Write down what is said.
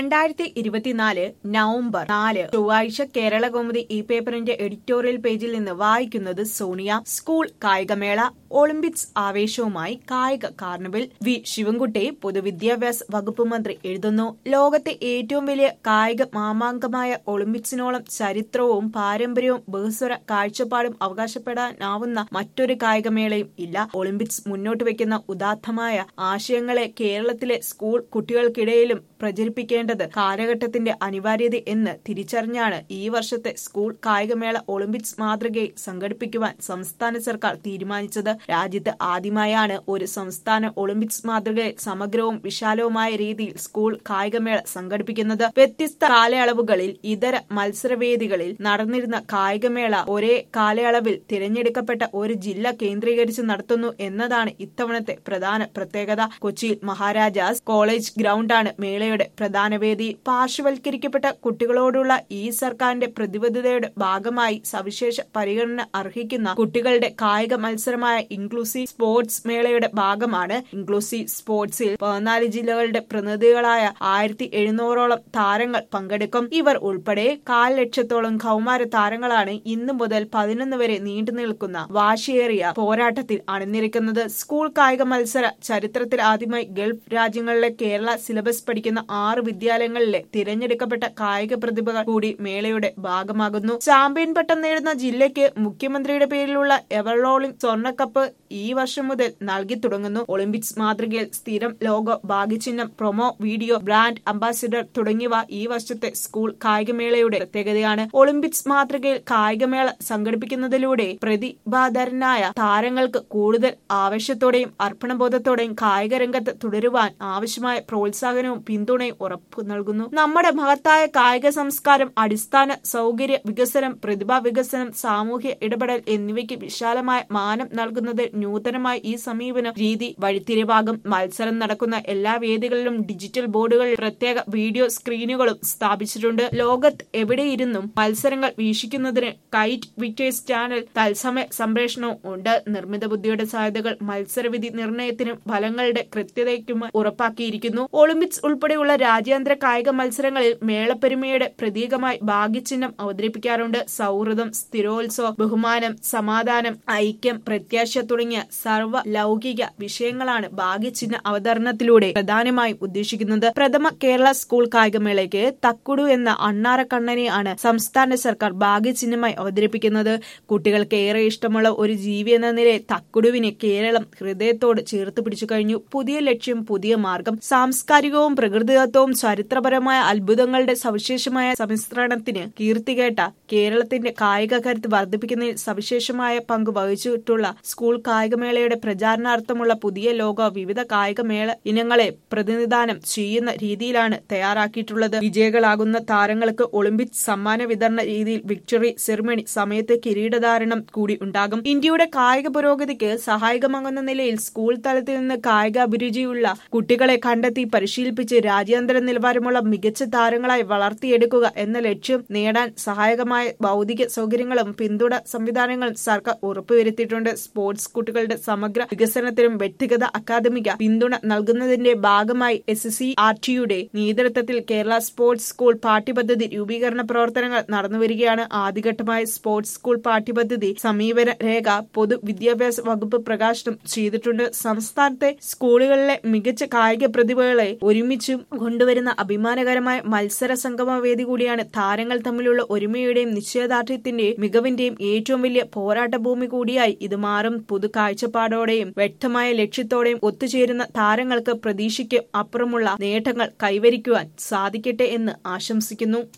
2024 November 4 ചൊവ്വാഴ്ച കേരളകൗമുദി ഈ പേപ്പറിന്റെ എഡിറ്റോറിയൽ പേജിൽ നിന്ന് വായിക്കുന്നത് സോണിയ. സ്കൂൾ കായികമേള ഒളിമ്പിക്സ് ആവേശവുമായി കായിക കാർണിവൽ. വി ശിവൻകുട്ടി പൊതുവിദ്യാഭ്യാസ വകുപ്പ് മന്ത്രി എഴുതുന്നു. ലോകത്തെ ഏറ്റവും വലിയ കായിക മാമാങ്കമായ ഒളിമ്പിക്സിനോളം ചരിത്രവും പാരമ്പര്യവും ബഹുസ്വര കാഴ്ചപ്പാടും അവകാശപ്പെടാനാവുന്ന മറ്റൊരു കായികമേളയും ഇല്ല. ഒളിമ്പിക്സ് മുന്നോട്ട് വെക്കുന്ന ഉദാത്തമായ ആശയങ്ങളെ കേരളത്തിലെ സ്കൂൾ കുട്ടികൾക്കിടയിലും പ്രചരിപ്പിക്കേണ്ടത് കാലഘട്ടത്തിന്റെ അനിവാര്യത എന്ന് തിരിച്ചറിഞ്ഞാണ് ഈ വർഷത്തെ സ്കൂൾ കായികമേള ഒളിമ്പിക്സ് മാതൃകയിൽ സംഘടിപ്പിക്കുവാൻ സംസ്ഥാന സർക്കാർ തീരുമാനിച്ചത്. രാജ്യത്ത് ആദ്യമായാണ് ഒരു സംസ്ഥാന ഒളിമ്പിക്സ് മാതൃകയിൽ സമഗ്രവും വിശാലവുമായ രീതിയിൽ സ്കൂൾ കായികമേള സംഘടിപ്പിക്കുന്നത്. വ്യത്യസ്ത കാലയളവുകളിൽ ഇതര മത്സരവേദികളിൽ നടന്നിരുന്ന കായികമേള ഒരേ കാലയളവിൽ തിരഞ്ഞെടുക്കപ്പെട്ട ഒരു ജില്ല കേന്ദ്രീകരിച്ച് നടത്തുന്നു എന്നതാണ് ഇത്തവണത്തെ പ്രധാന പ്രത്യേകത. കൊച്ചിയിൽ മഹാരാജാസ് കോളേജ് ഗ്രൗണ്ടാണ് മേളയുടെ പ്രധാന വേദി. പാർശ്വവൽക്കരിക്കപ്പെട്ട കുട്ടികളോടുള്ള ഈ സർക്കാരിന്റെ പ്രതിബദ്ധതയുടെ ഭാഗമായി സവിശേഷ പരിഗണന അർഹിക്കുന്ന കുട്ടികളുടെ കായിക മത്സരമായ ഇൻക്ലൂസീവ് സ്പോർട്സ് മേളയുടെ ഭാഗമാണ്. ഇൻക്ലൂസീവ് സ്പോർട്സിൽ 14 ജില്ലകളുടെ പ്രതിനിധികളായ 1700ഓളം താരങ്ങൾ പങ്കെടുക്കും. ഇവർ ഉൾപ്പെടെ 1/4 ലക്ഷത്തോളം കൗമാര താരങ്ങളാണ് ഇന്നു മുതൽ 11 വരെ നീണ്ടു നിൽക്കുന്ന വാശിയേറിയ പോരാട്ടത്തിൽ അണിനിരക്കുന്നത്. സ്കൂൾ കായിക മത്സര ചരിത്രത്തിൽ ആദ്യമായി ഗൾഫ് രാജ്യങ്ങളിലെ കേരള സിലബസ് പഠിക്കുന്ന 6 വിദ്യാലയങ്ങളിലെ തിരഞ്ഞെടുക്കപ്പെട്ട കായിക പ്രതിഭകൾ കൂടി മേളയുടെ ഭാഗമാകുന്നു. ചാമ്പ്യൻ പട്ടം നേടുന്ന ജില്ലയ്ക്ക് മുഖ്യമന്ത്രിയുടെ പേരിലുള്ള എവറോളിംഗ് സ്വർണ്ണക്കപ്പ് ഈ വർഷം മുതൽ നൽകി തുടങ്ങുന്നു. ഒളിമ്പിക്സ് മാതൃകയിൽ സ്ഥിരം ലോഗോ, ഭാഗ്യചിഹ്നം, പ്രൊമോ വീഡിയോ, ബ്രാൻഡ് അംബാസിഡർ തുടങ്ങിയവ ഈ വർഷത്തെ സ്കൂൾ കായികമേളയുടെ പ്രത്യേകതയാണ്. ഒളിമ്പിക്സ് മാതൃകയിൽ കായികമേള സംഘടിപ്പിക്കുന്നതിലൂടെ പ്രതിഭാധരനായ താരങ്ങൾക്ക് കൂടുതൽ ആവേശത്തോടെയും അർപ്പണബോധത്തോടെയും കായിക രംഗത്ത് തുടരുവാൻ ആവശ്യമായ പ്രോത്സാഹനവും പിന്തുണയും ഉറപ്പു നൽകുന്നു. നമ്മുടെ മഹത്തായ കായിക സംസ്കാരം, അടിസ്ഥാന സൗകര്യ വികസനം, പ്രതിഭാ വികസനം, സാമൂഹ്യ ഇടപെടൽ എന്നിവയ്ക്ക് വിശാലമായ മാനം നൽകുന്നത് നൂതനമായ ഈ സമീപന രീതി വഴിത്തിരിവാകും. മത്സരം നടക്കുന്ന എല്ലാ വേദികളിലും ഡിജിറ്റൽ ബോർഡുകളിൽ പ്രത്യേക വീഡിയോ സ്ക്രീനുകളും സ്ഥാപിച്ചിട്ടുണ്ട്. ലോകത്ത് എവിടെയിരുന്നും മത്സരങ്ങൾ വീക്ഷിക്കുന്നതിന് കൈറ്റ് വിക്ടേഴ്സ് ചാനൽ തത്സമയ സംപ്രേഷണവും ഉണ്ട്. നിർമ്മിത ബുദ്ധിയുടെ സാധ്യതകൾ മത്സരവിധി നിർണയത്തിനും ഫലങ്ങളുടെ കൃത്യതയ്ക്കുമായി ഉറപ്പാക്കിയിരിക്കുന്നു. ഒളിമ്പിക്സ് ഉൾപ്പെടെയുള്ള രാജ്യാന്തര കായിക മത്സരങ്ങളിൽ മേളപ്പെരുമയുടെ പ്രതീകമായി ഭാഗ്യചിഹ്നം അവതരിപ്പിക്കാറുണ്ട്. സൗഹൃദം, സ്ഥിരോത്സവം, ബഹുമാനം, സമാധാനം, ഐക്യം, പ്രത്യാശ തുടങ്ങിയ സർവ്വ ലൗകിക വിഷയങ്ങളാണ് ഭാഗ്യചിഹ്ന അവതരണത്തിലൂടെ പ്രധാനമായും ഉദ്ദേശിക്കുന്നത്. പ്രഥമ കേരള സ്കൂൾ കായികമേളയ്ക്ക് തക്കുടു എന്ന അണ്ണാറക്കണ്ണനെയാണ് സംസ്ഥാന സർക്കാർ ഭാഗ്യചിഹ്നമായി അവതരിപ്പിക്കുന്നത്. കുട്ടികൾക്ക് ഏറെ ഇഷ്ടമുള്ള ഒരു ജീവി എന്ന നിലയിൽ തക്കുടുവിനെ കേരളം ഹൃദയത്തോട് ചേർത്ത് പിടിച്ചു കഴിഞ്ഞു. പുതിയ ലക്ഷ്യം, പുതിയ മാർഗം, സാംസ്കാരികവും പ്രകൃതിദത്തവും ചരിത്രപരമായ അത്ഭുതങ്ങളുടെ സവിശേഷമായ സമ്മിശ്രണത്തിന് കീർത്തികേട്ട കേരളത്തിന്റെ കായിക കരുത്ത് വർദ്ധിപ്പിക്കുന്നതിൽ സവിശേഷമായ പങ്ക് വഹിച്ചിട്ടുള്ള സ്കൂൾ കായികമേളയുടെ പ്രചാരണാർത്ഥമുള്ള പുതിയ ലോഗോ വിവിധ കായികമേള ഇനങ്ങളെ പ്രതിനിധാനം ചെയ്യുന്ന രീതിയിലാണ് തയ്യാറാക്കിയിട്ടുള്ളത്. വിജയികളാകുന്ന താരങ്ങൾക്ക് ഒളിമ്പിക്സ് സമ്മാന വിതരണ രീതിയിൽ വിക്ടറി സെറിമണി സമയത്ത് കിരീടധാരണം കൂടി ഉണ്ടാകും. ഇന്ത്യയുടെ കായിക പുരോഗതിക്ക് സഹായകമാകുന്ന നിലയിൽ സ്കൂൾ തലത്തിൽ നിന്ന് കായിക അഭിരുചിയുള്ള കുട്ടികളെ കണ്ടെത്തി പരിശീലിപ്പിച്ച് രാജ്യാന്തര നിലവാരമുള്ള മികച്ച താരങ്ങളായി വളർത്തിയെടുക്കുക എന്ന ലക്ഷ്യം നേടാൻ സഹായകമായ ഭൗതിക സൗകര്യങ്ങളും പിന്തുണ സംവിധാനങ്ങളും സർക്കാർ ഉറപ്പുവരുത്തിയിട്ടുണ്ട്. സ്പോർട്സ് കുട്ടികളുടെ സമഗ്ര വികസനത്തിനും വ്യക്തിഗത അക്കാദമിക പിന്തുണ നൽകുന്നതിന്റെ ഭാഗമായി SCRTയുടെ നേതൃത്വത്തിൽ കേരള സ്പോർട്സ് സ്കൂൾ പാഠ്യപദ്ധതി രൂപീകരണ പ്രവർത്തനങ്ങൾ നടന്നുവരികയാണ്. ആദ്യഘട്ടമായ സ്പോർട്സ് സ്കൂൾ പാഠ്യപദ്ധതി സമീപന രേഖ പൊതുവിദ്യാഭ്യാസ വകുപ്പ് പ്രകാശനം ചെയ്തിട്ടുണ്ട്. സംസ്ഥാനത്തെ സ്കൂളുകളിലെ മികച്ച കായിക പ്രതിഭകളെ ഒരുമിച്ചും കൊണ്ടുവരുന്ന അഭിമാനകരമായ മത്സര സംഗമവേദി കൂടിയാണ്. താരങ്ങൾ തമ്മിലുള്ള ഒരുമയുടെയും നിശ്ചയദാർഢ്യത്തിന്റെയും മികവിന്റെയും ഏറ്റവും വലിയ പോരാട്ട ഭൂമി കൂടിയായി ഇത് മാറും. പുതു കാഴ്ചപ്പാടോടെയും വ്യക്തമായ ലക്ഷ്യത്തോടെയും ഒത്തുചേരുന്ന താരങ്ങൾക്ക് പ്രതീക്ഷയ്ക്ക് അപ്പുറമുള്ള നേട്ടങ്ങൾ കൈവരിക്കുവാൻ സാധിക്കട്ടെ എന്ന് ആശംസിക്കുന്നു.